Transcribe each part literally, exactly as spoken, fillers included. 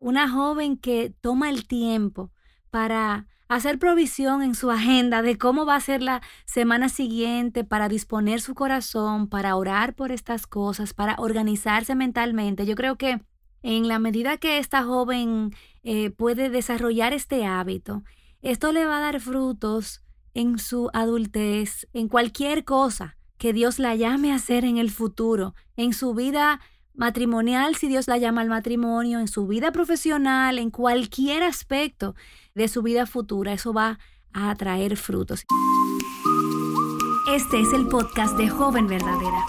una joven que toma el tiempo para hacer provisión en su agenda de cómo va a ser la semana siguiente, para disponer su corazón, para orar por estas cosas, para organizarse mentalmente. Yo creo que en la medida que esta joven eh, puede desarrollar este hábito, esto le va a dar frutos en su adultez, en cualquier cosa que Dios la llame a hacer en el futuro, en su vida matrimonial, si Dios la llama al matrimonio, en su vida profesional, en cualquier aspecto de su vida futura. Eso va a traer frutos. Este es el podcast de Joven Verdadera.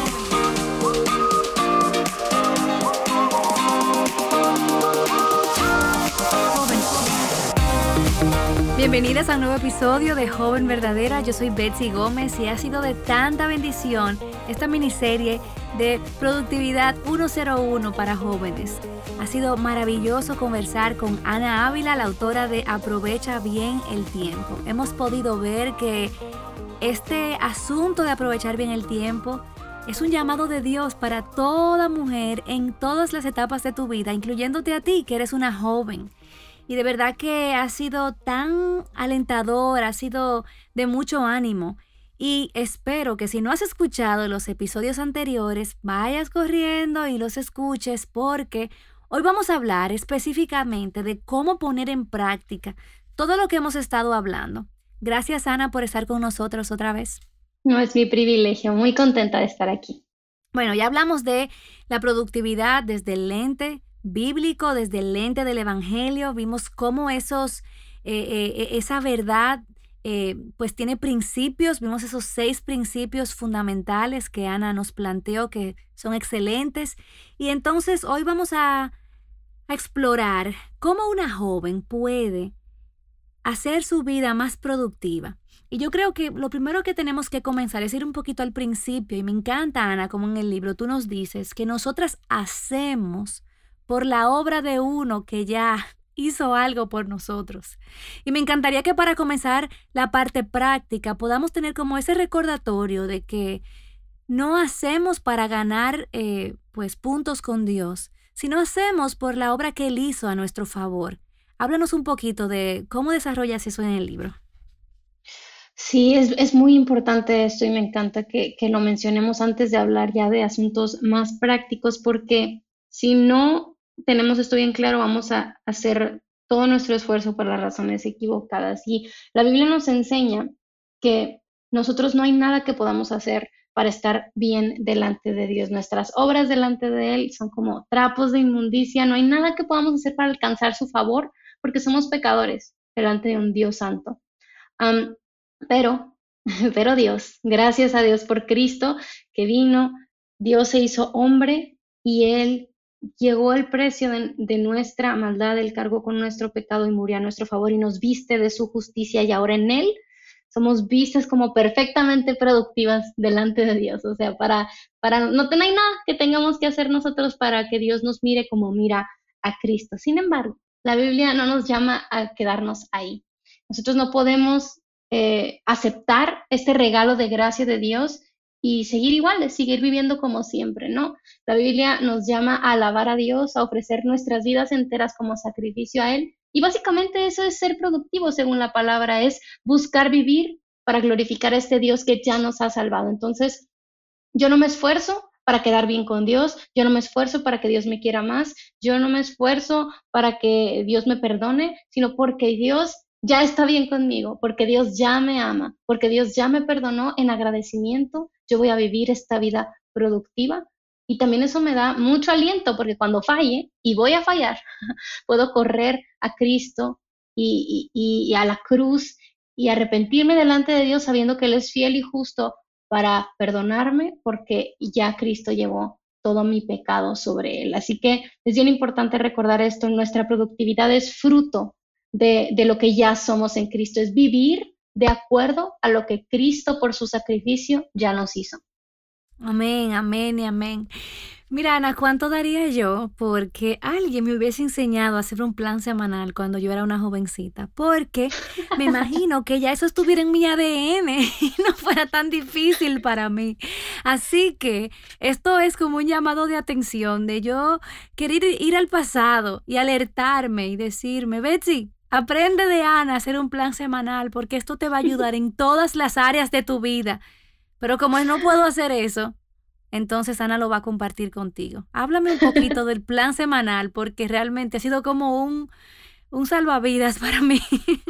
Bienvenidas a un nuevo episodio de Joven Verdadera. Yo soy Betsy Gómez y ha sido de tanta bendición esta miniserie de productividad ciento uno para jóvenes. Ha sido maravilloso conversar con Ana Ávila, la autora de Aprovecha bien el tiempo. Hemos podido ver que este asunto de aprovechar bien el tiempo es un llamado de Dios para toda mujer en todas las etapas de tu vida, incluyéndote a ti, que eres una joven. Y de verdad que ha sido tan alentador, ha sido de mucho ánimo. Y espero que si no has escuchado los episodios anteriores, vayas corriendo y los escuches, porque hoy vamos a hablar específicamente de cómo poner en práctica todo lo que hemos estado hablando. Gracias, Ana, por estar con nosotros otra vez. No, es mi privilegio, muy contenta de estar aquí. Bueno, ya hablamos de la productividad desde el lente bíblico, desde el lente del evangelio. Vimos cómo esos, eh, eh, esa verdad eh, pues tiene principios. Vimos esos seis principios fundamentales que Ana nos planteó, que son excelentes. Y entonces hoy vamos a, a explorar cómo una joven puede hacer su vida más productiva. Y yo creo que lo primero que tenemos que comenzar es ir un poquito al principio. Y me encanta, Ana, como en el libro tú nos dices que nosotras hacemos por la obra de uno que ya hizo algo por nosotros. Y me encantaría que para comenzar la parte práctica podamos tener como ese recordatorio de que no hacemos para ganar eh, pues puntos con Dios, sino hacemos por la obra que Él hizo a nuestro favor. Háblanos un poquito de cómo desarrollas eso en el libro. Sí, es, es muy importante esto y me encanta que, que lo mencionemos antes de hablar ya de asuntos más prácticos, porque si no tenemos esto bien claro, vamos a hacer todo nuestro esfuerzo por las razones equivocadas. Y la Biblia nos enseña que nosotros no hay nada que podamos hacer para estar bien delante de Dios. Nuestras obras delante de Él son como trapos de inmundicia. No hay nada que podamos hacer para alcanzar su favor, porque somos pecadores delante de un Dios santo. Um, pero, pero Dios, gracias a Dios por Cristo que vino, Dios se hizo hombre y Él llegó el precio de, de nuestra maldad, Él cargó con nuestro pecado y murió a nuestro favor y nos viste de su justicia, y ahora en Él somos vistas como perfectamente productivas delante de Dios. O sea, para, para no, no hay nada que tengamos que hacer nosotros para que Dios nos mire como mira a Cristo. Sin embargo, la Biblia no nos llama a quedarnos ahí. Nosotros no podemos eh, aceptar este regalo de gracia de Dios y seguir iguales, seguir viviendo como siempre, ¿no? La Biblia nos llama a alabar a Dios, a ofrecer nuestras vidas enteras como sacrificio a Él. Y básicamente eso es ser productivo, según la palabra, es buscar vivir para glorificar a este Dios que ya nos ha salvado. Entonces, yo no me esfuerzo para quedar bien con Dios, yo no me esfuerzo para que Dios me quiera más, yo no me esfuerzo para que Dios me perdone, sino porque Dios ya está bien conmigo, porque Dios ya me ama, porque Dios ya me perdonó. En agradecimiento yo voy a vivir esta vida productiva. Y también eso me da mucho aliento, porque cuando falle, y voy a fallar, puedo correr a Cristo y, y, y a la cruz y arrepentirme delante de Dios sabiendo que Él es fiel y justo para perdonarme, porque ya Cristo llevó todo mi pecado sobre Él. Así que es bien importante recordar esto. Nuestra productividad es fruto de, de lo que ya somos en Cristo, es vivir de acuerdo a lo que Cristo por su sacrificio ya nos hizo. Amén, amén y amén. Mira, Ana, ¿cuánto daría yo porque alguien me hubiese enseñado a hacer un plan semanal cuando yo era una jovencita? Porque me imagino que ya eso estuviera en mi A D N y no fuera tan difícil para mí. Así que esto es como un llamado de atención de yo querer ir al pasado y alertarme y decirme, Betsy, aprende de Ana a hacer un plan semanal porque esto te va a ayudar en todas las áreas de tu vida. Pero como no puedo hacer eso, entonces Ana lo va a compartir contigo. Háblame un poquito del plan semanal, porque realmente ha sido como un, un salvavidas para mí.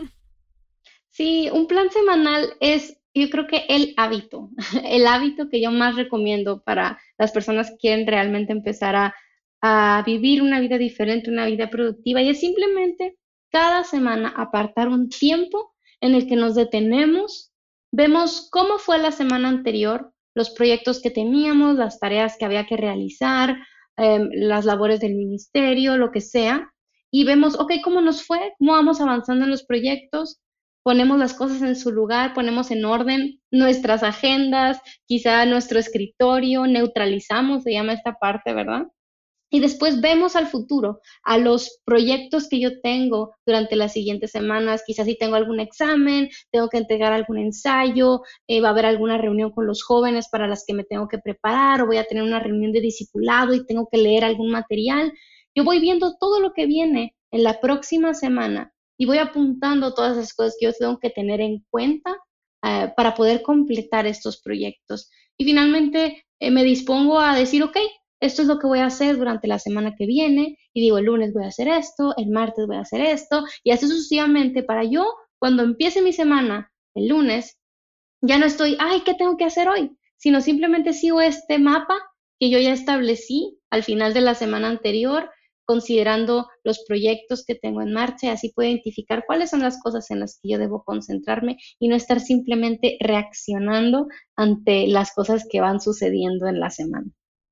Sí, un plan semanal es, yo creo que el hábito, el hábito que yo más recomiendo para las personas que quieren realmente empezar a, a vivir una vida diferente, una vida productiva, y es simplemente cada semana apartar un tiempo en el que nos detenemos, vemos cómo fue la semana anterior, los proyectos que teníamos, las tareas que había que realizar, em, las labores del ministerio, lo que sea, y vemos, ok, ¿cómo nos fue? ¿Cómo vamos avanzando en los proyectos? Ponemos las cosas en su lugar, ponemos en orden nuestras agendas, quizá nuestro escritorio, neutralizamos, se llama esta parte, ¿verdad? Y después vemos al futuro, a los proyectos que yo tengo durante las siguientes semanas. Quizás si tengo algún examen, tengo que entregar algún ensayo, eh, va a haber alguna reunión con los jóvenes para las que me tengo que preparar, o voy a tener una reunión de discipulado y tengo que leer algún material. Yo voy viendo todo lo que viene en la próxima semana y voy apuntando todas esas cosas que yo tengo que tener en cuenta eh, para poder completar estos proyectos. Y finalmente eh, me dispongo a decir, ok, esto es lo que voy a hacer durante la semana que viene, y digo, el lunes voy a hacer esto, el martes voy a hacer esto, y así sucesivamente para yo, cuando empiece mi semana, el lunes, ya no estoy, ay, ¿qué tengo que hacer hoy? Sino simplemente sigo este mapa que yo ya establecí al final de la semana anterior, considerando los proyectos que tengo en marcha, y así puedo identificar cuáles son las cosas en las que yo debo concentrarme y no estar simplemente reaccionando ante las cosas que van sucediendo en la semana.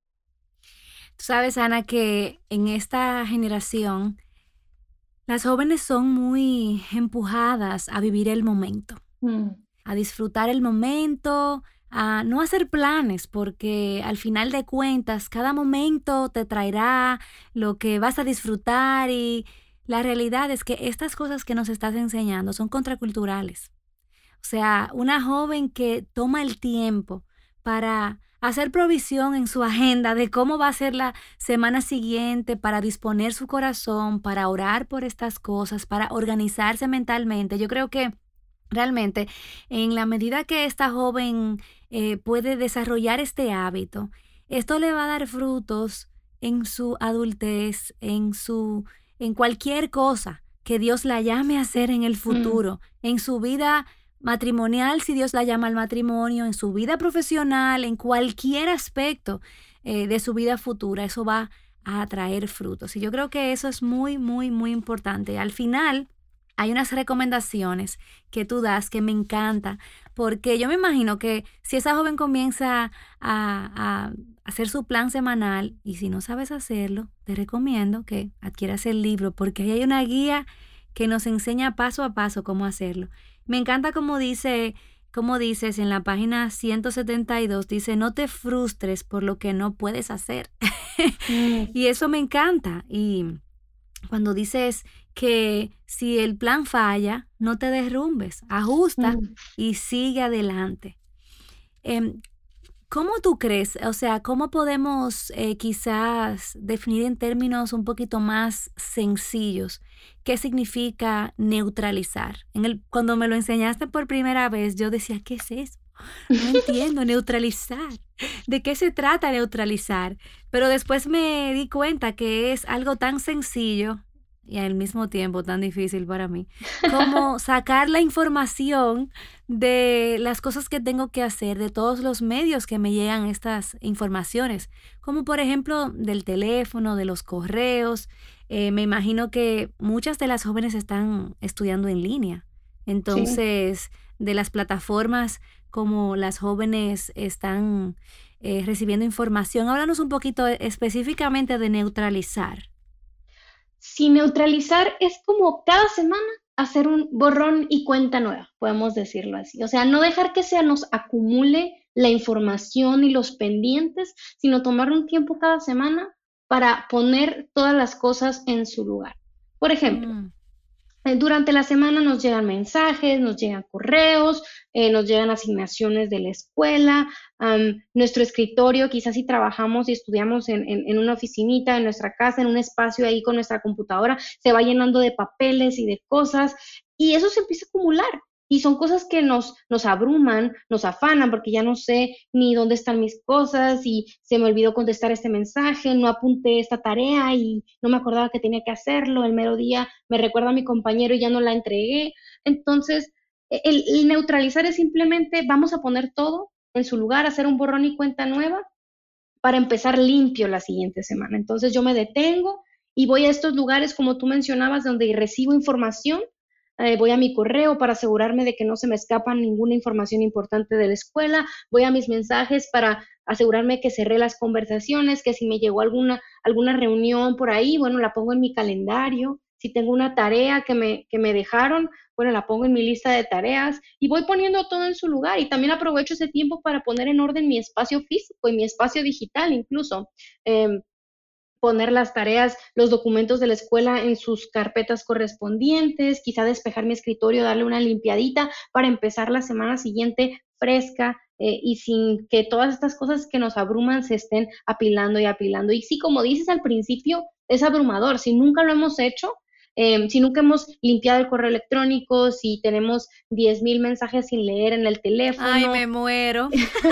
Tú sabes, Ana, que en esta generación las jóvenes son muy empujadas a vivir el momento, Mm, a disfrutar el momento, a no hacer planes, porque al final de cuentas cada momento te traerá lo que vas a disfrutar y la realidad es que estas cosas que nos estás enseñando son contraculturales. O sea, una joven que toma el tiempo para hacer provisión en su agenda de cómo va a ser la semana siguiente, para disponer su corazón, para orar por estas cosas, para organizarse mentalmente. Yo creo que realmente, en la medida que esta joven eh, puede desarrollar este hábito, esto le va a dar frutos en su adultez, en su, en cualquier cosa que Dios la llame a hacer en el mm. futuro, en su vida matrimonial, si Dios la llama al matrimonio, en su vida profesional, en cualquier aspecto eh, de su vida futura, eso va a traer frutos. Y yo creo que eso es muy, muy, muy importante. Al final, hay unas recomendaciones que tú das que me encanta, porque yo me imagino que si esa joven comienza a, a hacer su plan semanal y si no sabes hacerlo, te recomiendo que adquieras el libro, porque ahí hay una guía que nos enseña paso a paso cómo hacerlo. Me encanta como dice, como dices en la página ciento setenta y dos, dice, no te frustres por lo que no puedes hacer. Mm, Y eso me encanta. Y cuando dices que si el plan falla, no te derrumbes, ajusta mm. y sigue adelante. Em, ¿Cómo tú crees? O sea, ¿cómo podemos eh, quizás definir en términos un poquito más sencillos qué significa neutralizar? En el, cuando me lo enseñaste por primera vez, yo decía, ¿qué es eso? No entiendo, neutralizar. ¿De qué se trata neutralizar? Pero después me di cuenta que es algo tan sencillo y al mismo tiempo tan difícil para mí, como sacar la información de las cosas que tengo que hacer, de todos los medios que me llegan estas informaciones, como por ejemplo del teléfono, de los correos. Eh, me imagino que muchas de las jóvenes están estudiando en línea. Sí. Entonces, de las plataformas como las jóvenes están eh, recibiendo información. Háblanos un poquito específicamente de neutralizar. Si neutralizar es como cada semana hacer un borrón y cuenta nueva, podemos decirlo así. O sea, no dejar que se nos acumule la información y los pendientes, sino tomar un tiempo cada semana para poner todas las cosas en su lugar. Por ejemplo, Mm. eh, durante la semana nos llegan mensajes, nos llegan correos, eh, nos llegan asignaciones de la escuela, am, nuestro escritorio, quizás si trabajamos y estudiamos en, en- en una oficinita, en nuestra casa, en un espacio ahí con nuestra computadora, se va llenando de papeles y de cosas, y eso se empieza a acumular. Y son cosas que nos, nos abruman, nos afanan, porque ya no sé ni dónde están mis cosas y se me olvidó contestar este mensaje, no apunté esta tarea y no me acordaba que tenía que hacerlo el mero día, me recuerda a mi compañero y ya no la entregué. Entonces, e, el, el neutralizar es simplemente vamos a poner todo en su lugar, hacer un borrón y cuenta nueva para empezar limpio la siguiente semana. Entonces yo me detengo y voy a estos lugares, como tú mencionabas, donde recibo información. Eh, voy a mi correo para asegurarme de que no se me escapa ninguna información importante de la escuela. Voy a mis mensajes para asegurarme que cerré las conversaciones, que si me llegó alguna, alguna reunión por ahí, bueno, la pongo en mi calendario. Si tengo una tarea que me, que me dejaron, bueno, la pongo en mi lista de tareas y voy poniendo todo en su lugar y también aprovecho ese tiempo para poner en orden mi espacio físico y mi espacio digital incluso. Eh, Poner las tareas, los documentos de la escuela en sus carpetas correspondientes, quizá despejar mi escritorio, darle una limpiadita para empezar la semana siguiente fresca eh, y sin que todas estas cosas que nos abruman se estén apilando y apilando. Y sí, como dices al principio, es abrumador. Si nunca lo hemos hecho, eh, si nunca hemos limpiado el correo electrónico, si tenemos diez mil mensajes sin leer en el Ay, teléfono, me muero.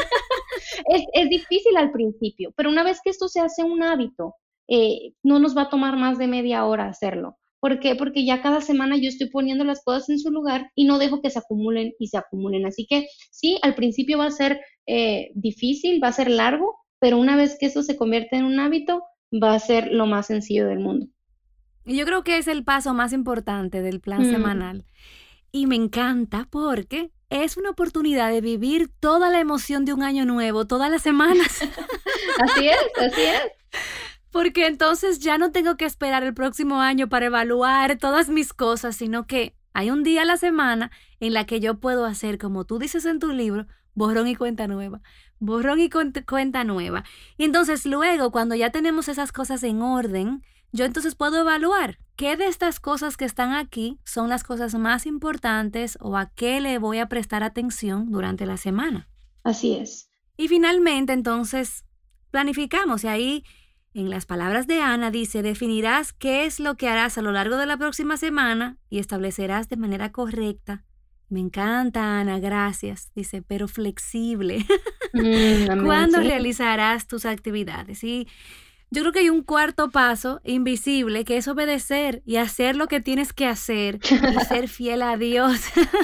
es, es difícil al principio, pero una vez que esto se hace un hábito, eh, no nos va a tomar más de media hora hacerlo. ¿Por qué? Porque ya cada semana yo estoy poniendo las cosas en su lugar y no dejo que se acumulen y se acumulen. Así que sí, al principio va a ser eh, difícil, va a ser largo, pero una vez que eso se convierte en un hábito, va a ser lo más sencillo del mundo. Y yo creo que es el paso más importante del plan Mm, semanal. Y me encanta porque es una oportunidad de vivir toda la emoción de un año nuevo, todas las semanas. así es, así es. Porque entonces ya no tengo que esperar el próximo año para evaluar todas mis cosas, sino que hay un día a la semana en la que yo puedo hacer, como tú dices en tu libro, borrón y cuenta nueva, borrón y cuent- cuenta nueva. Y entonces luego, cuando ya tenemos esas cosas en orden, yo entonces puedo evaluar qué de estas cosas que están aquí son las cosas más importantes o a qué le voy a prestar atención durante la semana. Así es. Y finalmente, entonces, planificamos. Y ahí, en las palabras de Ana, dice, definirás qué es lo que harás a lo largo de la próxima semana y establecerás de manera correcta. Me encanta, Ana, gracias. Dice, pero flexible. Mm, amén, ¿Cuándo sí. realizarás tus actividades? Y yo creo que hay un cuarto paso invisible que es obedecer y hacer lo que tienes que hacer y ser fiel a Dios.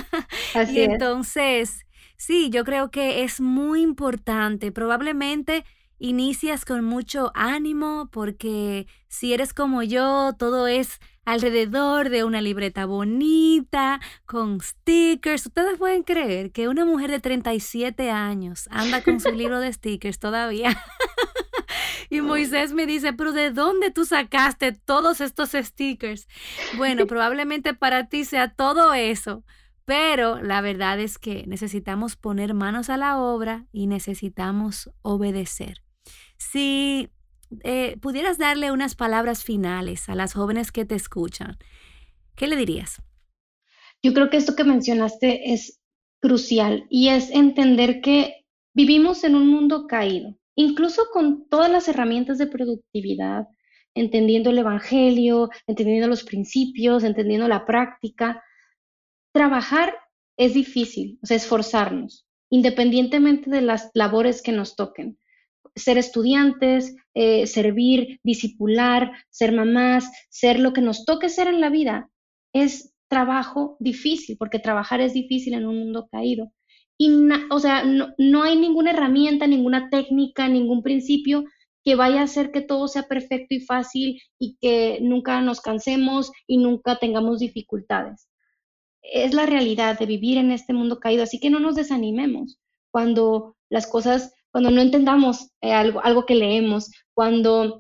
Y Así es. entonces, sí, yo creo que es muy importante. Probablemente inicias con mucho ánimo porque si eres como yo, todo es alrededor de una libreta bonita, con stickers. Ustedes pueden creer que una mujer de treinta y siete años anda con su libro de stickers todavía. Y Moisés me dice, pero ¿de dónde tú sacaste todos estos stickers? Bueno, probablemente para ti sea todo eso, pero la verdad es que necesitamos poner manos a la obra y necesitamos obedecer. Si eh, pudieras darle unas palabras finales a las jóvenes que te escuchan, ¿qué le dirías? Yo creo que esto que mencionaste es crucial y es entender que vivimos en un mundo caído, incluso con todas las herramientas de productividad, entendiendo el evangelio, entendiendo los principios, entendiendo la práctica. Trabajar es difícil, o sea, esforzarnos, independientemente de las labores que nos toquen. Ser estudiantes, eh, servir, discipular, ser mamás, ser lo que nos toque ser en la vida, es trabajo difícil, porque trabajar es difícil en un mundo caído. Y, na- o sea, no, no hay ninguna herramienta, ninguna técnica, ningún principio que vaya a hacer que todo sea perfecto y fácil y que nunca nos cansemos y nunca tengamos dificultades. Es la realidad de vivir en este mundo caído, así que no nos desanimemos cuando las cosas, cuando no entendamos eh, algo, algo que leemos, cuando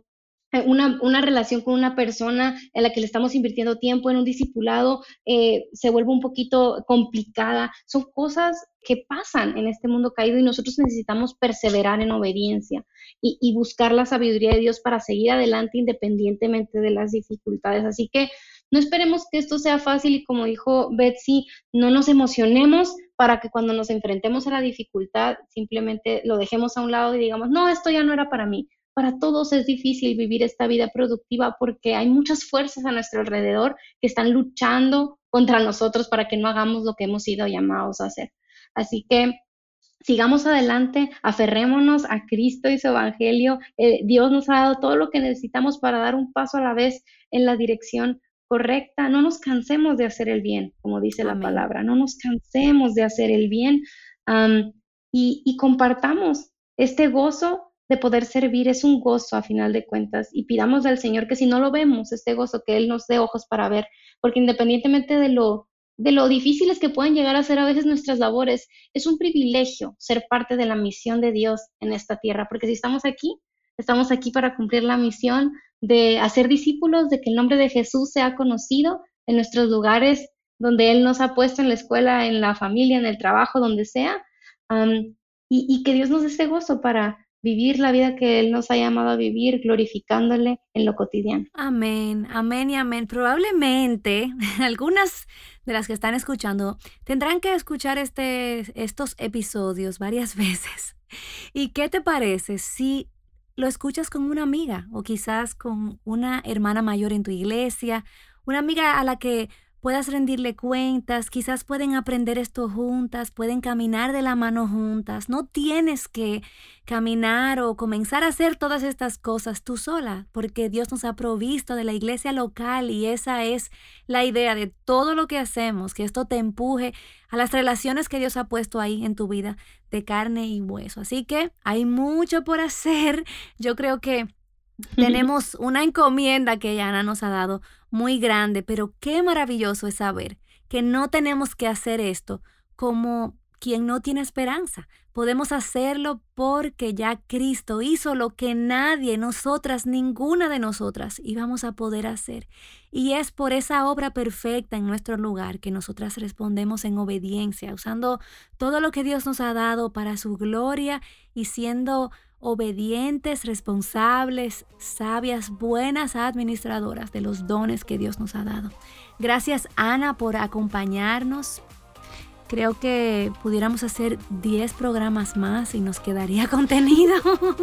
eh, una, una relación con una persona en la que le estamos invirtiendo tiempo en un discipulado, eh, se vuelve un poquito complicada. Son cosas que pasan en este mundo caído y nosotros necesitamos perseverar en obediencia y, y buscar la sabiduría de Dios para seguir adelante independientemente de las dificultades. Así que no esperemos que esto sea fácil y, como dijo Betsy, no nos emocionemos para que cuando nos enfrentemos a la dificultad simplemente lo dejemos a un lado y digamos, no, esto ya no era para mí. Para todos es difícil vivir esta vida productiva porque hay muchas fuerzas a nuestro alrededor que están luchando contra nosotros para que no hagamos lo que hemos sido llamados a hacer. Así que sigamos adelante, aferrémonos a Cristo y su Evangelio. Eh, Dios nos ha dado todo lo que necesitamos para dar un paso a la vez en la dirección correcta. No nos cansemos de hacer el bien, como dice Amén. La palabra. No nos cansemos de hacer el bien um, y, y compartamos este gozo de poder servir. Es un gozo a final de cuentas, y pidamos al Señor que si no lo vemos, este gozo, que Él nos dé ojos para ver, porque independientemente de lo, de lo difíciles que pueden llegar a ser a veces nuestras labores, es un privilegio ser parte de la misión de Dios en esta tierra, porque si estamos aquí, estamos aquí para cumplir la misión de hacer discípulos, de que el nombre de Jesús sea conocido en nuestros lugares donde Él nos ha puesto, en la escuela, en la familia, en el trabajo, donde sea, um, y, y que Dios nos dé ese gozo para vivir la vida que Él nos ha llamado a vivir, glorificándole en lo cotidiano. Amén, amén y amén. Probablemente algunas de las que están escuchando tendrán que escuchar este, estos episodios varias veces. ¿Y qué te parece si lo escuchas con una amiga o quizás con una hermana mayor en tu iglesia, una amiga a la que puedas rendirle cuentas? Quizás pueden aprender esto juntas, pueden caminar de la mano juntas. No tienes que caminar o comenzar a hacer todas estas cosas tú sola, porque Dios nos ha provisto de la iglesia local y esa es la idea de todo lo que hacemos, que esto te empuje a las relaciones que Dios ha puesto ahí en tu vida de carne y hueso. Así que hay mucho por hacer. Yo creo que tenemos una encomienda que Ana nos ha dado muy grande, pero qué maravilloso es saber que no tenemos que hacer esto como quien no tiene esperanza. Podemos hacerlo porque ya Cristo hizo lo que nadie, nosotras, ninguna de nosotras íbamos a poder hacer. Y es por esa obra perfecta en nuestro lugar que nosotras respondemos en obediencia, usando todo lo que Dios nos ha dado para su gloria y siendo obedientes, responsables, sabias, buenas administradoras de los dones que Dios nos ha dado. Gracias, Ana, por acompañarnos. Creo que pudiéramos hacer diez programas más y nos quedaría contenido.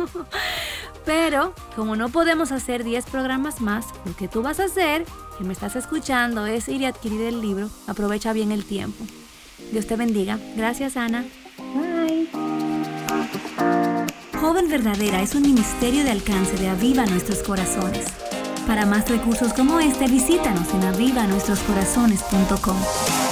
Pero como no podemos hacer diez programas más, lo que tú vas a hacer, que me estás escuchando, es ir y adquirir el libro. Aprovecha bien el tiempo. Dios te bendiga. Gracias, Ana. Bye. Joven Verdadera es un ministerio de alcance de Aviva Nuestros Corazones. Para más recursos como este, visítanos en aviva nuestros corazones punto com.